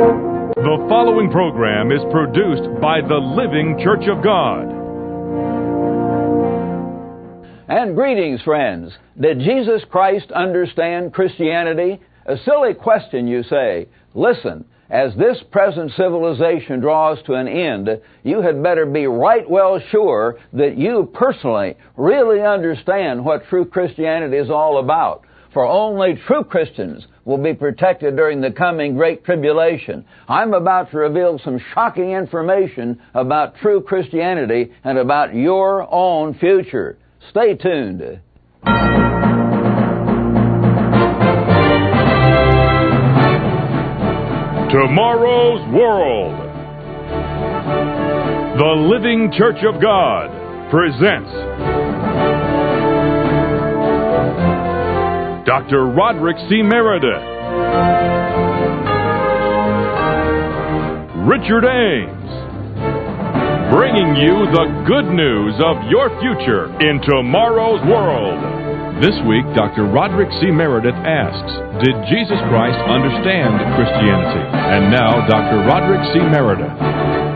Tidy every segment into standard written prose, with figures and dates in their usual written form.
The following program is produced by the Living Church of God. And greetings, friends. Did Jesus Christ understand Christianity? A silly question, you say. Listen, as this present civilization draws to an end, you had better be right well sure that you personally really understand what true Christianity is all about. For only true Christians will be protected during the coming Great Tribulation. I'm about to reveal some shocking information about true Christianity and about your own future. Stay tuned. Tomorrow's World. The Living Church of God presents Dr. Roderick C. Meredith, Richard Ames, bringing you the good news of your future in tomorrow's world. This week, Dr. Roderick C. Meredith asks, did Jesus Christ understand Christianity? And now, Dr. Roderick C. Meredith.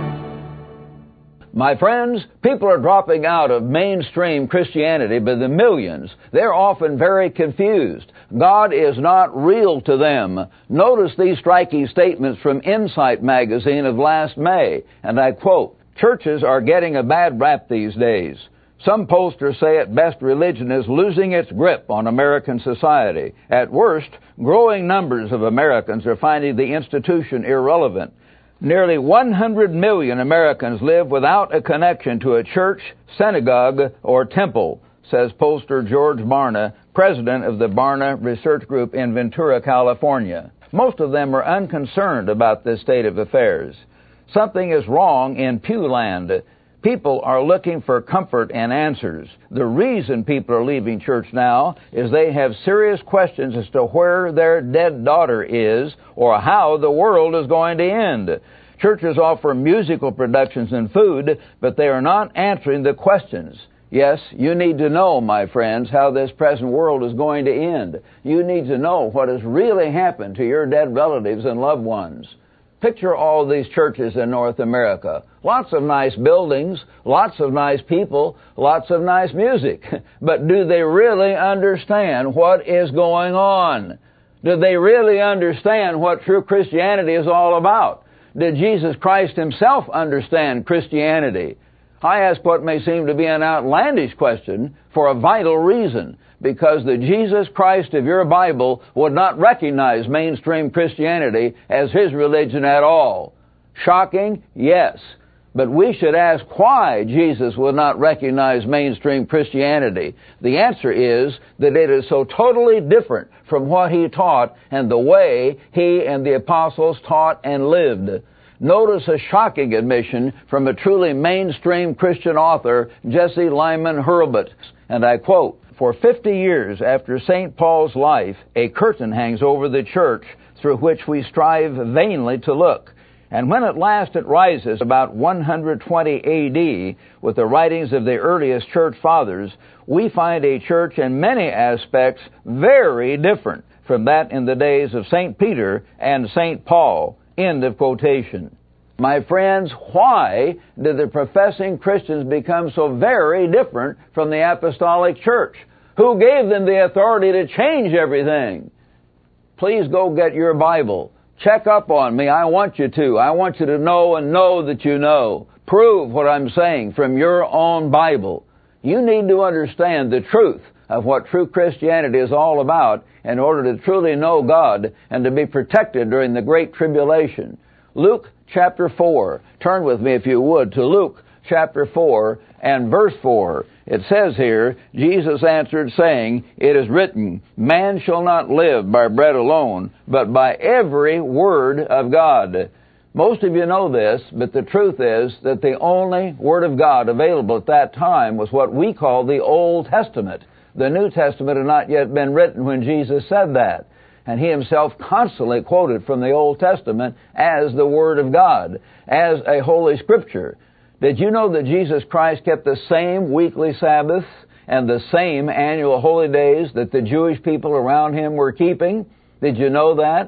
My friends, people are dropping out of mainstream Christianity by the millions. They're often very confused. God is not real to them. Notice these striking statements from Insight magazine of last May, and I quote, "Churches are getting a bad rap these days. Some posters say at best religion is losing its grip on American society. At worst, growing numbers of Americans are finding the institution irrelevant. Nearly 100 million Americans live without a connection to a church, synagogue, or temple," says pollster George Barna, president of the Barna Research Group in Ventura, California. Most of them are unconcerned about this state of affairs. Something is wrong in Pew Land. People are looking for comfort and answers. The reason people are leaving church now is they have serious questions as to where their dead daughter is or how the world is going to end. Churches offer musical productions and food, but they are not answering the questions. Yes, you need to know, my friends, how this present world is going to end. You need to know what has really happened to your dead relatives and loved ones. Picture all these churches in North America. Lots of nice buildings, lots of nice people, lots of nice music. But do they really understand what is going on? Do they really understand what true Christianity is all about? Did Jesus Christ himself understand Christianity? I ask what may seem to be an outlandish question for a vital reason. Because the Jesus Christ of your Bible would not recognize mainstream Christianity as his religion at all. Shocking? Yes. But we should ask why Jesus would not recognize mainstream Christianity. The answer is that it is so totally different from what he taught and the way he and the apostles taught and lived. Notice a shocking admission from a truly mainstream Christian author, Jesse Lyman Hurlbut, and I quote, "For 50 years after St. Paul's life, a curtain hangs over the church through which we strive vainly to look. And when at last it rises about 120 A.D. with the writings of the earliest church fathers, we find a church in many aspects very different from that in the days of St. Peter and St. Paul." End of quotation. My friends, why did the professing Christians become so very different from the apostolic church? Who gave them the authority to change everything? Please go get your Bible. Check up on me. I want you to. I want you to know and know that you know. Prove what I'm saying from your own Bible. You need to understand the truth of what true Christianity is all about in order to truly know God and to be protected during the Great Tribulation. Luke chapter 4. Turn with me, if you would, to Luke chapter 4 and verse 4. It says here, Jesus answered, saying, "It is written, man shall not live by bread alone, but by every word of God." Most of you know this, but the truth is that the only Word of God available at that time was what we call the Old Testament. The New Testament had not yet been written when Jesus said that. And he himself constantly quoted from the Old Testament as the Word of God, as a Holy Scripture. Did you know that Jesus Christ kept the same weekly Sabbaths and the same annual holy days that the Jewish people around him were keeping? Did you know that?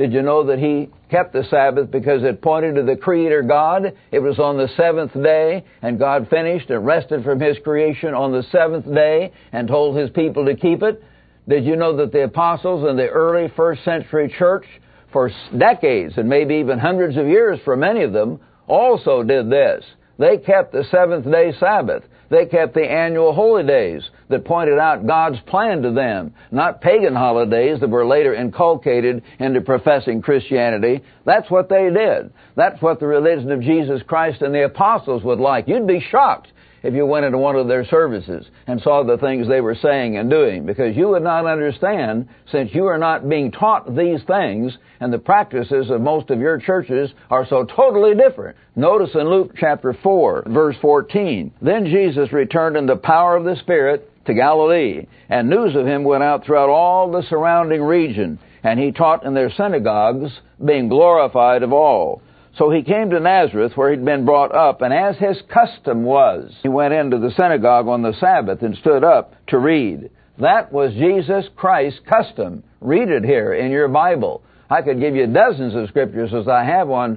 Did you know that He kept the Sabbath because it pointed to the Creator God? It was on the seventh day, and God finished and rested from His creation on the seventh day and told His people to keep it. Did you know that the apostles in the early first century church, for decades and maybe even hundreds of years for many of them, also did this? They kept the seventh-day Sabbath. They kept the annual holy days that pointed out God's plan to them, not pagan holidays that were later inculcated into professing Christianity. That's what they did. That's what the religion of Jesus Christ and the apostles would like. You'd be shocked if you went into one of their services and saw the things they were saying and doing, because you would not understand, since you are not being taught these things, and the practices of most of your churches are so totally different. Notice in Luke chapter 4, verse 14, "Then Jesus returned in the power of the Spirit to Galilee, and news of Him went out throughout all the surrounding region, and He taught in their synagogues, being glorified of all. So He came to Nazareth, where He'd been brought up, and as His custom was, He went into the synagogue on the Sabbath and stood up to read." That was Jesus Christ's custom. Read it here in your Bible. I could give you dozens of scriptures, as I have on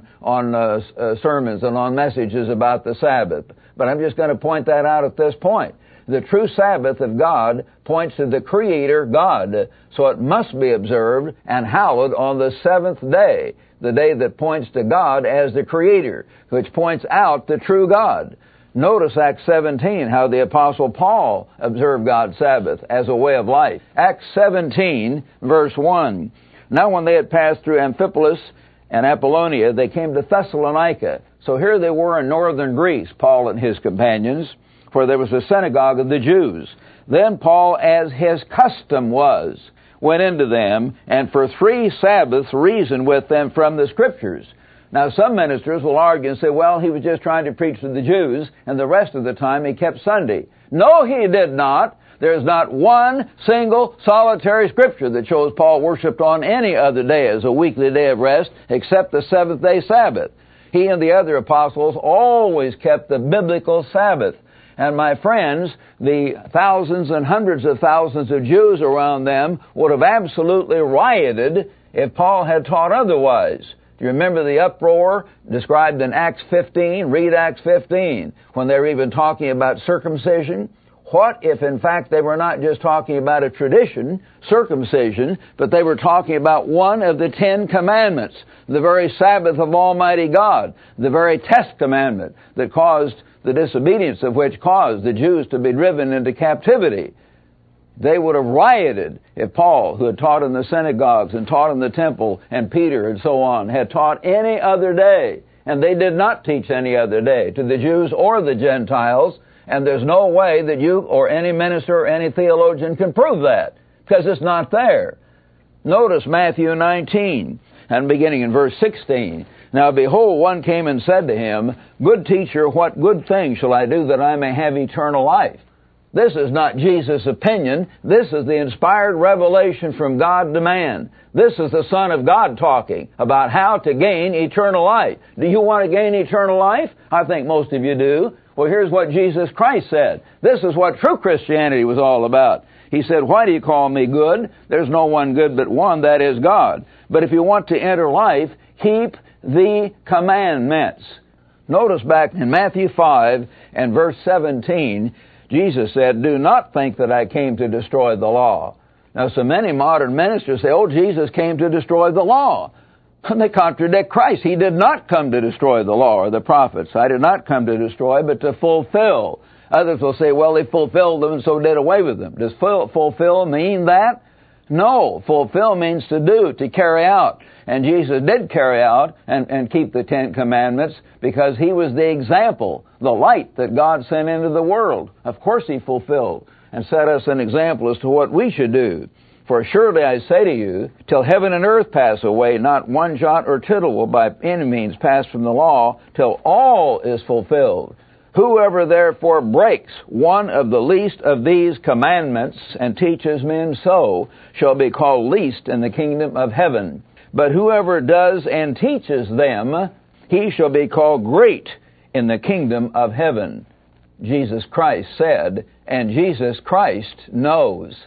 sermons and on messages about the Sabbath, but I'm just going to point that out at this point. The true Sabbath of God points to the Creator God, so it must be observed and hallowed on the seventh day, the day that points to God as the Creator, which points out the true God. Notice Acts 17, how the Apostle Paul observed God's Sabbath as a way of life. Acts 17, verse 1. "Now when they had passed through Amphipolis and Apollonia, they came to Thessalonica." So here they were in northern Greece, Paul and his companions, for there was a synagogue of the Jews. "Then Paul, as his custom was, went into them, and for 3 Sabbaths reasoned with them from the Scriptures." Now some ministers will argue and say, well, he was just trying to preach to the Jews, and the rest of the time he kept Sunday. No, he did not. There's not one single solitary Scripture that shows Paul worshiped on any other day as a weekly day of rest, except the seventh-day Sabbath. He and the other apostles always kept the biblical Sabbath. And my friends, the thousands and hundreds of thousands of Jews around them would have absolutely rioted if Paul had taught otherwise. Do you remember the uproar described in Acts 15? Read Acts 15, when they were even talking about circumcision. What if, in fact, they were not just talking about a tradition, circumcision, but they were talking about one of the 10 commandments, the very Sabbath of Almighty God, the very test commandment that caused the disobedience of which caused the Jews to be driven into captivity? They would have rioted if Paul, who had taught in the synagogues and taught in the temple, and Peter and so on, had taught any other day. And they did not teach any other day to the Jews or the Gentiles, and there's no way that you or any minister or any theologian can prove that, because it's not there. Notice Matthew 19, and beginning in verse 16. "Now behold, one came and said to Him, Good teacher, what good thing shall I do that I may have eternal life?" This is not Jesus' opinion. This is the inspired revelation from God to man. This is the Son of God talking about how to gain eternal life. Do you want to gain eternal life? I think most of you do. Well, here's what Jesus Christ said. This is what true Christianity was all about. He said, "Why do you call me good? There's no one good but one, that is God. But if you want to enter life, keep the commandments." Notice back in Matthew 5 and verse 17, Jesus said, "Do not think that I came to destroy the law." Now, so many modern ministers say, oh, Jesus came to destroy the law. And they contradict Christ. He did not come to destroy the law or the prophets. I did not come to destroy, but to fulfill. Others will say, well, He fulfilled them and so did away with them. Does fulfill mean that? No. Fulfill means to do, to carry out. And Jesus did carry out and keep the 10 commandments because He was the example, the light that God sent into the world. Of course He fulfilled and set us an example as to what we should do. "For surely I say to you, till heaven and earth pass away, not one jot or tittle will by any means pass from the law, till all is fulfilled. Whoever therefore breaks one of the least of these commandments and teaches men so shall be called least in the kingdom of heaven. But whoever does and teaches them, he shall be called great in the kingdom of heaven." Jesus Christ said, and Jesus Christ knows.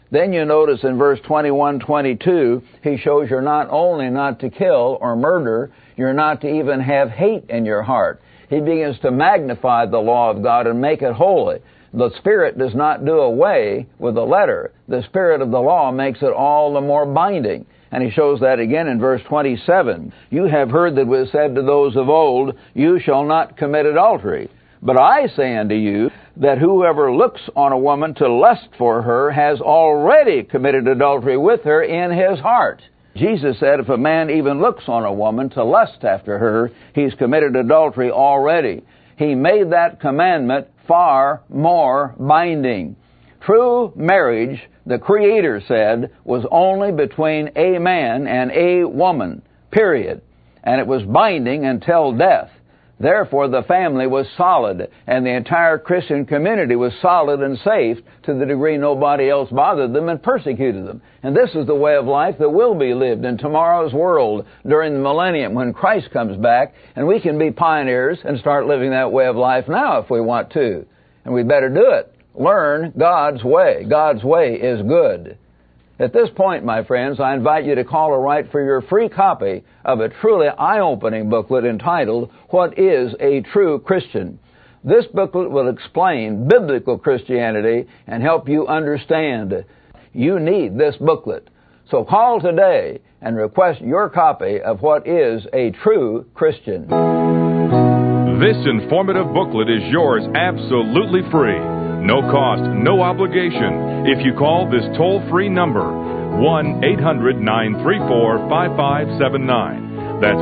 Then you notice in verse 21, 22, he shows you're not only not to kill or murder, you're not to even have hate in your heart. He begins to magnify the law of God and make it holy. The Spirit does not do away with the letter. The Spirit of the law makes it all the more binding. And he shows that again in verse 27. You have heard that it was said to those of old, you shall not commit adultery. But I say unto you that whoever looks on a woman to lust for her has already committed adultery with her in his heart. Jesus said if a man even looks on a woman to lust after her, he's committed adultery already. He made that commandment far more binding. True marriage, the Creator said, was only between a man and a woman, period. And it was binding until death. Therefore, the family was solid, and the entire Christian community was solid and safe to the degree nobody else bothered them and persecuted them. And this is the way of life that will be lived in tomorrow's world during the millennium when Christ comes back, and we can be pioneers and start living that way of life now if we want to. And we better do it. Learn God's way. God's way is good. At this point, my friends, I invite you to call or write for your free copy of a truly eye-opening booklet entitled, What is a True Christian? This booklet will explain biblical Christianity and help you understand. You need this booklet. So call today and request your copy of What is a True Christian. This informative booklet is yours absolutely free. No cost, no obligation. If you call this toll-free number, 1-800-934-5579. That's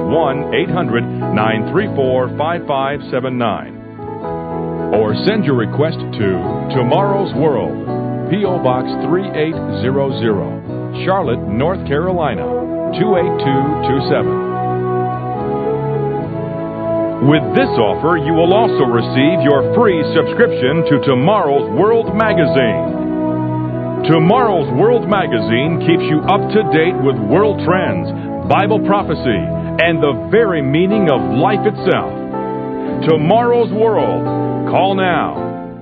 1-800-934-5579. Or send your request to Tomorrow's World, P.O. Box 3800, Charlotte, North Carolina, 28227. With this offer, you will also receive your free subscription to Tomorrow's World Magazine. Tomorrow's World Magazine keeps you up to date with world trends, Bible prophecy, and the very meaning of life itself. Tomorrow's World. Call now.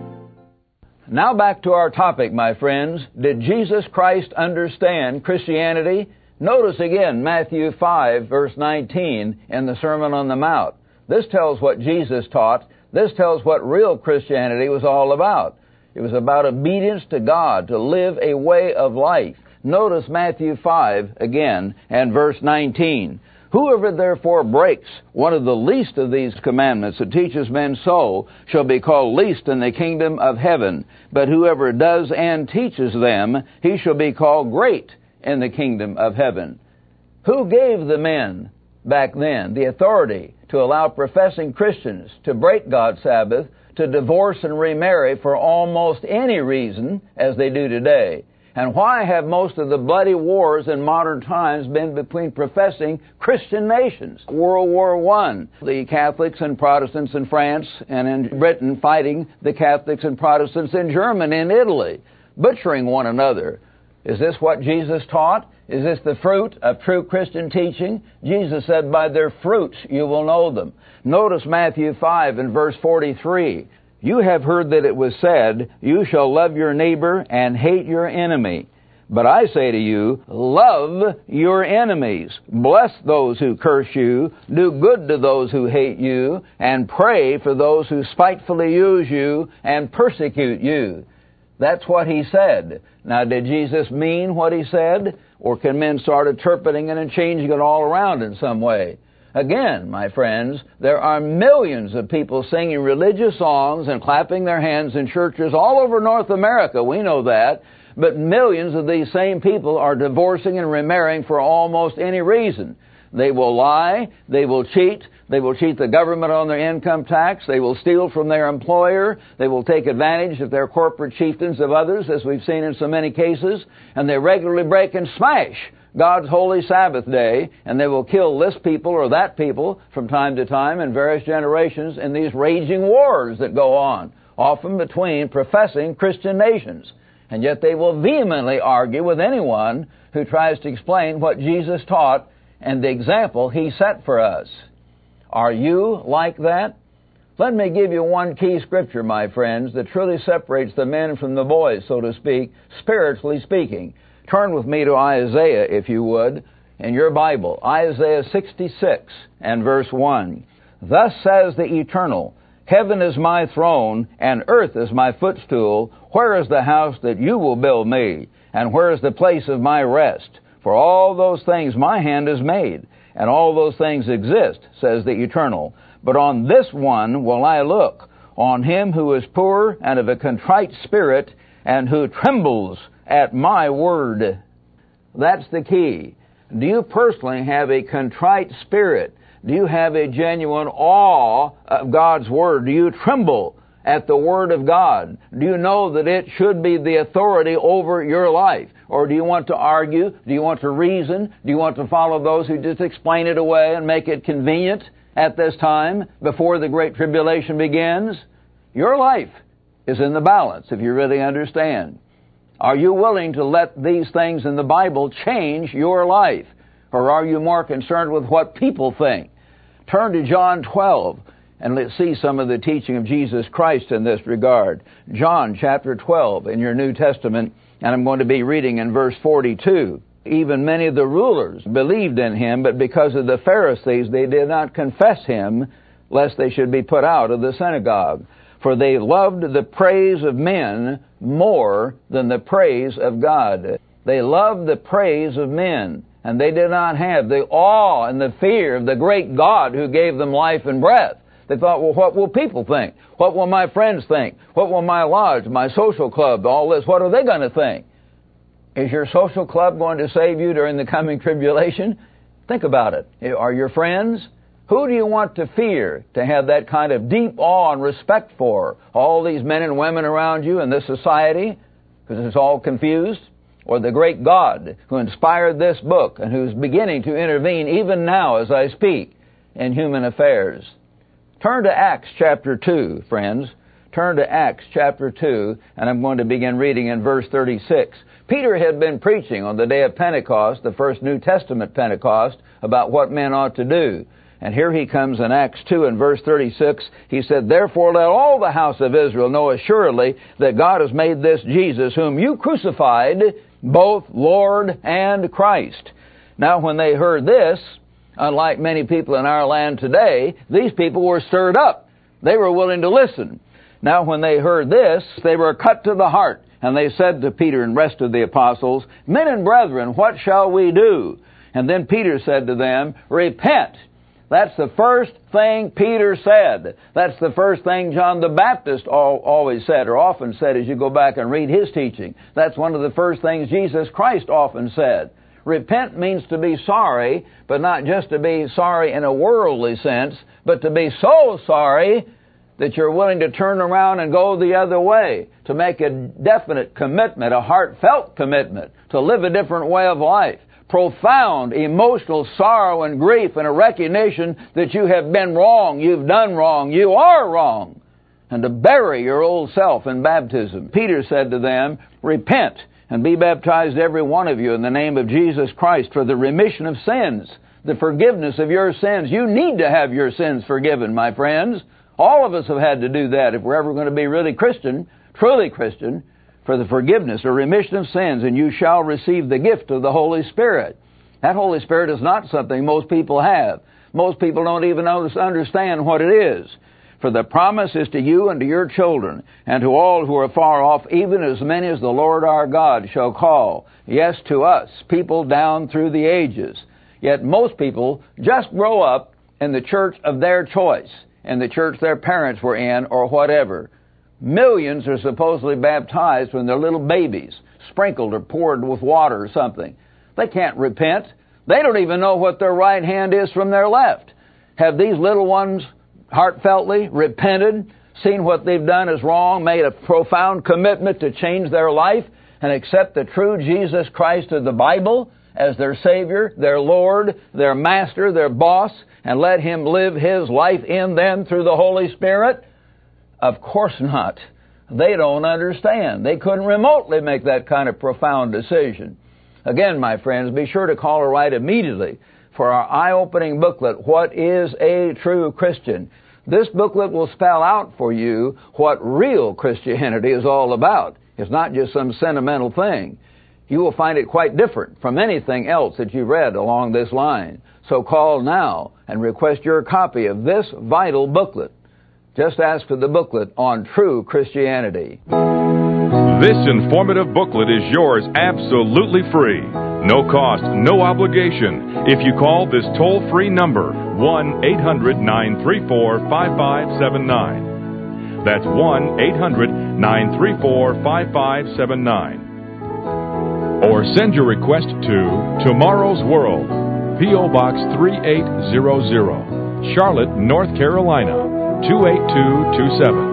Now back to our topic, my friends. Did Jesus Christ understand Christianity? Notice again Matthew 5, verse 19 in the Sermon on the Mount. This tells what Jesus taught. This tells what real Christianity was all about. It was about obedience to God, to live a way of life. Notice Matthew 5 again and verse 19. Whoever therefore breaks one of the least of these commandments and teaches men so shall be called least in the kingdom of heaven. But whoever does and teaches them, he shall be called great in the kingdom of heaven. Who gave the men back then the authority to allow professing Christians to break God's Sabbath, to divorce and remarry for almost any reason, as they do today? And why have most of the bloody wars in modern times been between professing Christian nations? World War I, the Catholics and Protestants in France and in Britain fighting the Catholics and Protestants in Germany and Italy, butchering one another. Is this what Jesus taught? Is this the fruit of true Christian teaching? Jesus said, by their fruits you will know them. Notice Matthew 5 and verse 43. You have heard that it was said, you shall love your neighbor and hate your enemy. But I say to you, love your enemies. Bless those who curse you. Do good to those who hate you. And pray for those who spitefully use you and persecute you. That's what he said. Now, did Jesus mean what he said? Or can men start interpreting it and changing it all around in some way? Again, my friends, there are millions of people singing religious songs and clapping their hands in churches all over North America. We know that. But millions of these same people are divorcing and remarrying for almost any reason. They will lie. They will cheat. They will cheat the government on their income tax. They will steal from their employer. They will take advantage of their corporate chieftains of others, as we've seen in so many cases. And they regularly break and smash God's holy Sabbath day, and they will kill this people or that people from time to time in various generations in these raging wars that go on, often between professing Christian nations. And yet they will vehemently argue with anyone who tries to explain what Jesus taught and the example he set for us. Are you like that? Let me give you one key scripture, my friends, that truly separates the men from the boys, so to speak, spiritually speaking. Turn with me to Isaiah, if you would, in your Bible. Isaiah 66 and verse 1. Thus says the Eternal, Heaven is my throne, and earth is my footstool. Where is the house that you will build me? And where is the place of my rest? For all those things my hand has made, and all those things exist, says the Eternal. But on this one will I look, on him who is poor and of a contrite spirit, and who trembles at my word. That's the key. Do you personally have a contrite spirit? Do you have a genuine awe of God's word? Do you tremble at the word of God? Do you know that it should be the authority over your life? Or do you want to argue? Do you want to reason? Do you want to follow those who just explain it away and make it convenient at this time before the Great Tribulation begins? Your life is in the balance, if you really understand. Are you willing to let these things in the Bible change your life? Or are you more concerned with what people think? Turn to John 12, and let's see some of the teaching of Jesus Christ in this regard. John chapter 12 in your New Testament, and I'm going to be reading in verse 42. Even many of the rulers believed in him, but because of the Pharisees, they did not confess him, lest they should be put out of the synagogue. For they loved the praise of men more than the praise of God. They loved the praise of men, and they did not have the awe and the fear of the great God who gave them life and breath. They thought, well, what will people think? What will my friends think? What will my lodge, my social club, all this, what are they going to think? Is your social club going to save you during the coming tribulation? Think about it. Are your friends? Who do you want to fear, to have that kind of deep awe and respect for? All these men and women around you in this society, because it's all confused? Or the great God who inspired this book and who's beginning to intervene even now as I speak in human affairs? Turn to Acts chapter 2, friends. Turn to Acts chapter 2, and I'm going to begin reading in verse 36. Peter had been preaching on the day of Pentecost, the first New Testament Pentecost, about what men ought to do. And here he comes in Acts 2 and verse 36. He said, Therefore let all the house of Israel know assuredly that God has made this Jesus, whom you crucified, both Lord and Christ. Now when they heard this, unlike many people in our land today, these people were stirred up. They were willing to listen. Now when they heard this, they were cut to the heart. And they said to Peter and rest of the apostles, Men and brethren, what shall we do? And then Peter said to them, Repent. That's the first thing Peter said. That's the first thing John the Baptist always said, or often said as you go back and read his teaching. That's one of the first things Jesus Christ often said. Repent means to be sorry, but not just to be sorry in a worldly sense, but to be so sorry that you're willing to turn around and go the other way, to make a definite commitment, a heartfelt commitment, to live a different way of life. Profound emotional sorrow and grief and a recognition that you have been wrong, you've done wrong, you are wrong, and to bury your old self in baptism. Peter said to them, Repent and be baptized every one of you in the name of Jesus Christ for the remission of sins, the forgiveness of your sins. You need to have your sins forgiven, my friends. All of us have had to do that if we're ever going to be really Christian, truly Christian, for the forgiveness or remission of sins, and you shall receive the gift of the Holy Spirit. That Holy Spirit is not something most people have. Most people don't even understand what it is. For the promise is to you and to your children, and to all who are far off, even as many as the Lord our God shall call. Yes, to us, people down through the ages. Yet most people just grow up in the church of their choice, in the church their parents were in, or whatever. Millions are supposedly baptized when they're little babies, sprinkled or poured with water or something. They can't repent. They don't even know what their right hand is from their left. Have these little ones heartfeltly repented, seen what they've done is wrong, made a profound commitment to change their life and accept the true Jesus Christ of the Bible as their Savior, their Lord, their Master, their boss, and let Him live His life in them through the Holy Spirit? Of course not. They don't understand. They couldn't remotely make that kind of profound decision. Again, my friends, be sure to call or write immediately for our eye-opening booklet, What is a True Christian? This booklet will spell out for you what real Christianity is all about. It's not just some sentimental thing. You will find it quite different from anything else that you've read along this line. So call now and request your copy of this vital booklet. Just ask for the booklet on true Christianity. This informative booklet is yours absolutely free. No cost, no obligation. If you call this toll-free number, 1-800-934-5579. That's 1-800-934-5579. Or send your request to Tomorrow's World, P.O. Box 3800, Charlotte, North Carolina, 28227.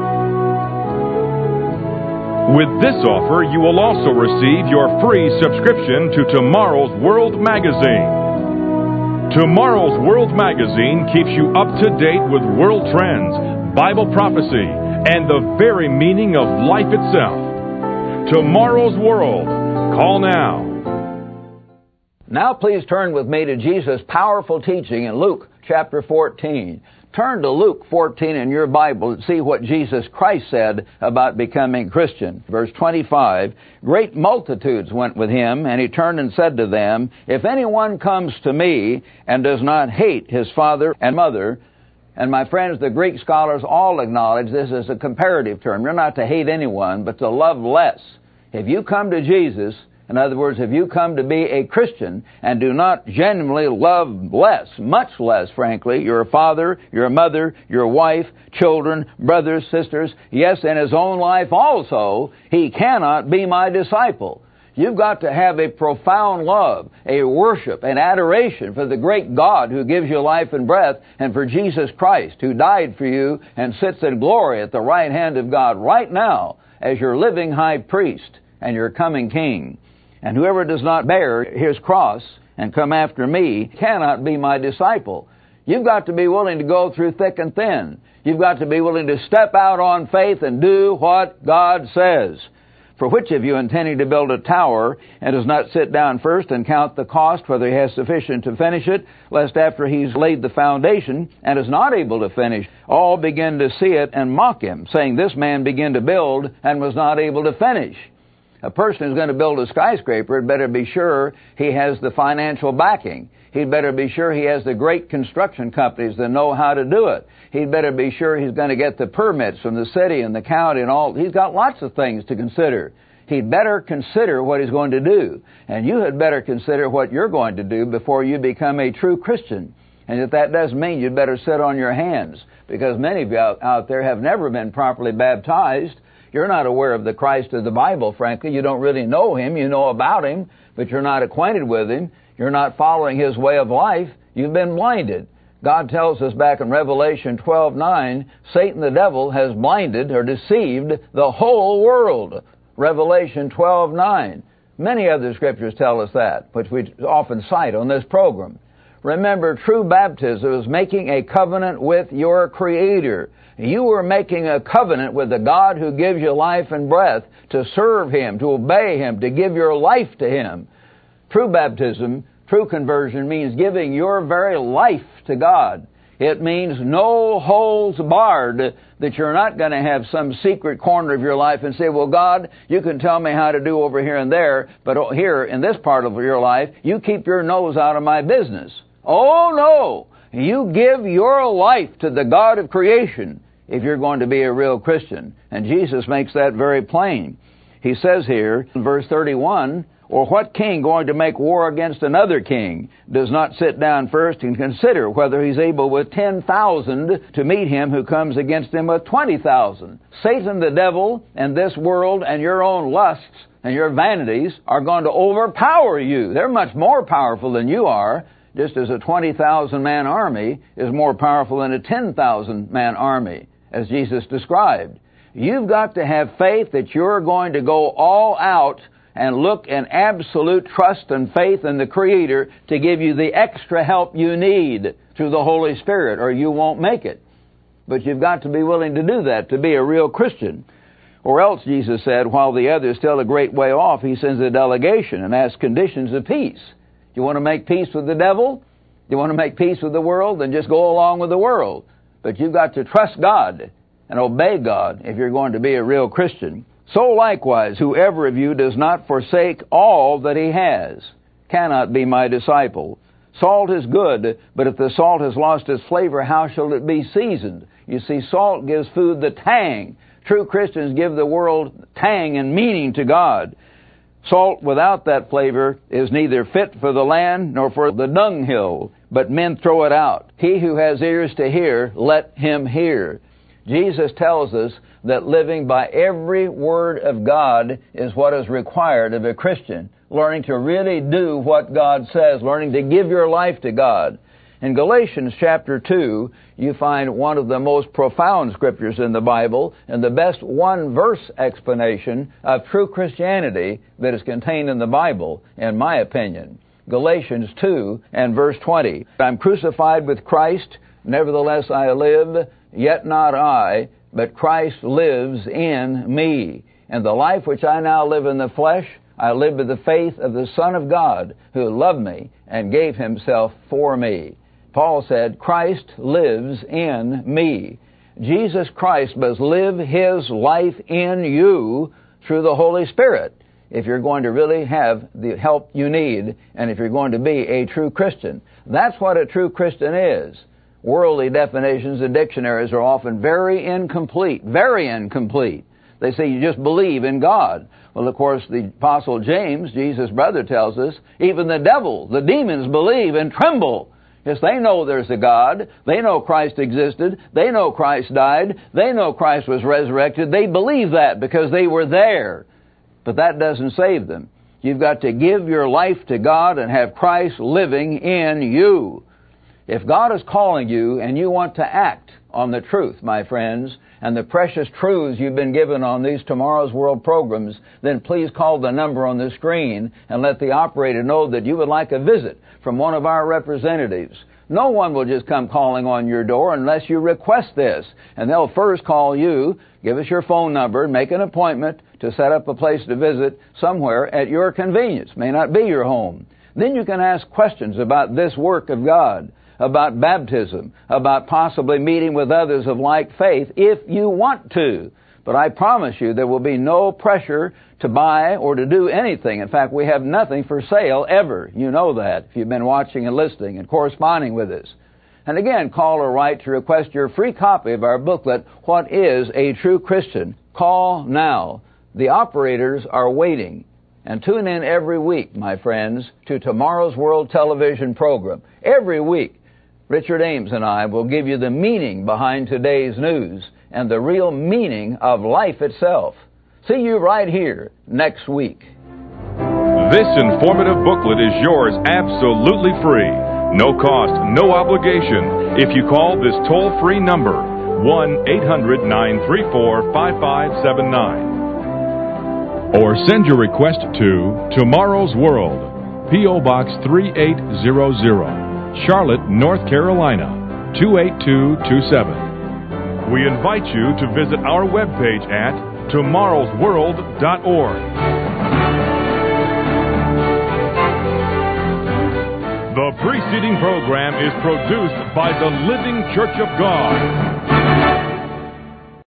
With this offer, you will also receive your free subscription to Tomorrow's World magazine. Tomorrow's World magazine keeps you up to date with world trends, Bible prophecy, and the very meaning of life itself. Tomorrow's World. Call now. Now please turn with me to Jesus' powerful teaching in Luke chapter 14. Turn to Luke 14 in your Bible and see what Jesus Christ said about becoming Christian. Verse 25, great multitudes went with him, and he turned and said to them, if anyone comes to me and does not hate his father and mother, and my friends, the Greek scholars all acknowledge this is a comparative term. You're not to hate anyone, but to love less. If you come to Jesus, in other words, if you come to be a Christian and do not genuinely love less, much less, frankly, your father, your mother, your wife, children, brothers, sisters, yes, in his own life also, he cannot be my disciple. You've got to have a profound love, a worship, an adoration for the great God who gives you life and breath, and for Jesus Christ who died for you and sits in glory at the right hand of God right now as your living high priest and your coming king. And whoever does not bear his cross and come after me cannot be my disciple. You've got to be willing to go through thick and thin. You've got to be willing to step out on faith and do what God says. For which of you, intending to build a tower, and does not sit down first and count the cost, whether he has sufficient to finish it, lest after he's laid the foundation and is not able to finish, all begin to see it and mock him, saying, this man began to build and was not able to finish. A person who's going to build a skyscraper had better be sure he has the financial backing. He'd better be sure he has the great construction companies that know how to do it. He'd better be sure he's going to get the permits from the city and the county and all. He's got lots of things to consider. He'd better consider what he's going to do. And you had better consider what you're going to do before you become a true Christian. And if that doesn't mean you'd better sit on your hands, because many of you out there have never been properly baptized. You're not aware of the Christ of the Bible, frankly. You don't really know him. You know about him, but you're not acquainted with him. You're not following his way of life. You've been blinded. God tells us back in Revelation 12:9, Satan the devil has blinded or deceived the whole world. Revelation 12:9. Many other scriptures tell us that, which we often cite on this program. Remember, true baptism is making a covenant with your Creator. You are making a covenant with the God who gives you life and breath to serve him, to obey him, to give your life to him. True baptism, true conversion means giving your very life to God. It means no holds barred, that you're not going to have some secret corner of your life and say, well, God, you can tell me how to do over here and there, but here in this part of your life, you keep your nose out of my business. Oh, no! You give your life to the God of creation if you're going to be a real Christian. And Jesus makes that very plain. He says here in verse 31, or what king going to make war against another king does not sit down first and consider whether he's able with 10,000 to meet him who comes against him with 20,000? Satan, the devil, and this world and your own lusts and your vanities are going to overpower you. They're much more powerful than you are, just as a 20,000-man army is more powerful than a 10,000-man army, as Jesus described. You've got to have faith that you're going to go all out and look in absolute trust and faith in the Creator to give you the extra help you need through the Holy Spirit, or you won't make it. But you've got to be willing to do that to be a real Christian. Or else, Jesus said, while the other is still a great way off, he sends a delegation and asks conditions of peace. You want to make peace with the devil? You want to make peace with the world? Then just go along with the world. but you've got to trust God and obey God if you're going to be a real Christian. So likewise, whoever of you does not forsake all that he has cannot be my disciple. Salt is good, but if the salt has lost its flavor, how shall it be seasoned? You see, salt gives food the tang. True Christians give the world tang and meaning to God. Salt without that flavor is neither fit for the land nor for the dunghill, but men throw it out. He who has ears to hear, let him hear. Jesus tells us that living by every word of God is what is required of a Christian. Learning to really do what God says, learning to give your life to God. In Galatians chapter 2, you find one of the most profound scriptures in the Bible and the best one-verse explanation of true Christianity that is contained in the Bible, in my opinion. Galatians 2 and verse 20. I'm crucified with Christ, nevertheless I live, yet not I, but Christ lives in me. And the life which I now live in the flesh, I live by the faith of the Son of God, who loved me and gave himself for me. Paul said, Christ lives in me. Jesus Christ must live his life in you through the Holy Spirit if you're going to really have the help you need and if you're going to be a true Christian. That's what a true Christian is. Worldly definitions and dictionaries are often very incomplete. They say you just believe in God. Well, of course, the Apostle James, Jesus' brother, tells us, even the devil, the demons believe and tremble. Yes, they know there's a God. They know Christ existed. They know Christ died. They know Christ was resurrected. They believe that because they were there. But that doesn't save them. You've got to give your life to God and have Christ living in you. If God is calling you and you want to act on the truth, my friends, and the precious truths you've been given on these Tomorrow's World programs, then please call the number on the screen and let the operator know that you would like a visit from one of our representatives. No one will just come calling on your door unless you request this. And they'll first call you, give us your phone number, and make an appointment to set up a place to visit somewhere at your convenience. May not be your home. Then you can ask questions about this work of God, about baptism, about possibly meeting with others of like faith if you want to. But I promise you there will be no pressure to buy or to do anything. In fact, we have nothing for sale ever. You know that if you've been watching and listening and corresponding with us. And again, call or write to request your free copy of our booklet, What is a True Christian? Call now. The operators are waiting. And tune in every week, my friends, to Tomorrow's World television program. Every week, Richard Ames and I will give you the meaning behind today's news and the real meaning of life itself. See you right here next week. This informative booklet is yours absolutely free. No cost, no obligation. If you call this toll-free number, 1-800-934-5579. Or send your request to Tomorrow's World, P.O. Box 3800, Charlotte, North Carolina, 28227. We invite you to visit our webpage at tomorrowsworld.org. The preceding program is produced by the Living Church of God.